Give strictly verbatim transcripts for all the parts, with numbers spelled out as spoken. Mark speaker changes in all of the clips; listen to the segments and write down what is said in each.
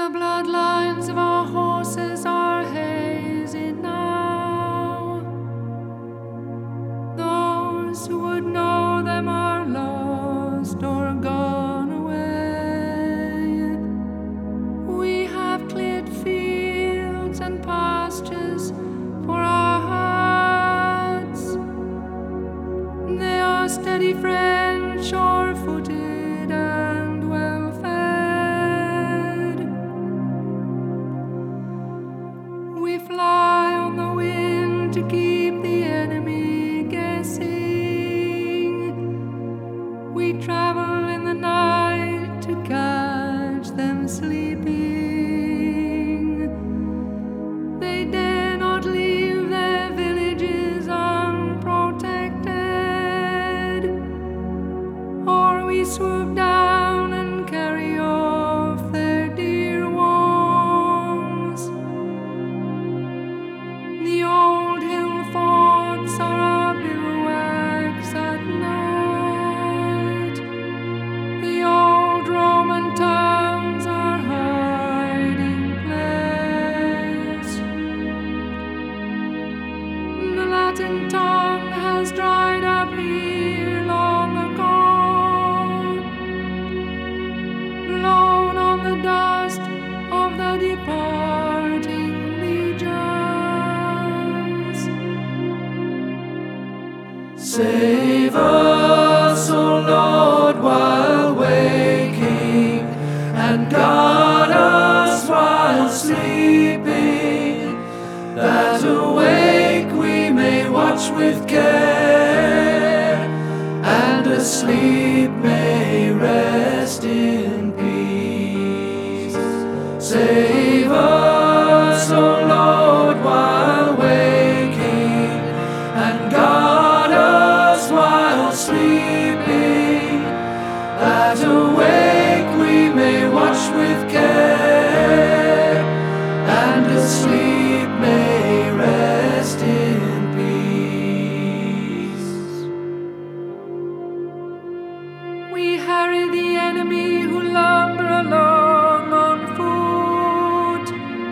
Speaker 1: The bloodlines of our horses are hazy now. Those who would know them are lost or gone away. We have cleared fields and pastures for our herds. They are steady friends, sure-footed and well-fed. We fly on the wind to keep the enemy guessing. We travel in the night to catch them sleeping. They dare not leave their villages unprotected, or we swoop down and carry off their dear ones. The old hill forts are our bivouacs at night. The old Roman towns are hiding place. The Latin tongue has dried up here long ago, blown on the dust of the departing legions.
Speaker 2: Save us, O Lord, while waking, and guard us while sleeping, that awake we may watch with care, and asleep may rest in peace. Save us, O Lord, while waking, and guard us while sleeping, that awake we may watch with care, and asleep may rest in peace.
Speaker 1: We harry the enemy who lumber along on foot.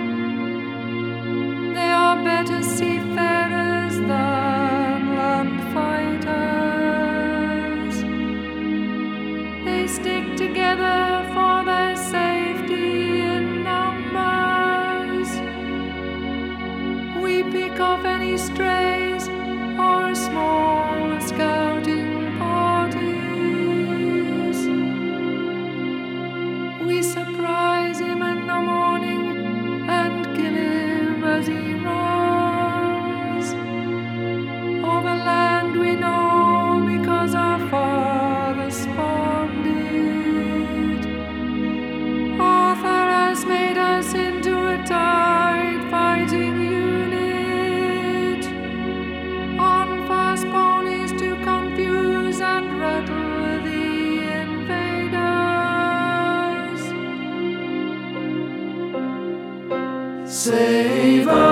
Speaker 1: They are better seafarers than land fighters. They stick together for their safety in numbers. We pick off any strays or small scouting parties. We surprise him in the morning and kill him as he runs over land we know because our fathers farmed it. Arthur has made us into a tight fighting unit, on fast ponies to confuse and rattle the invaders.
Speaker 2: Save us,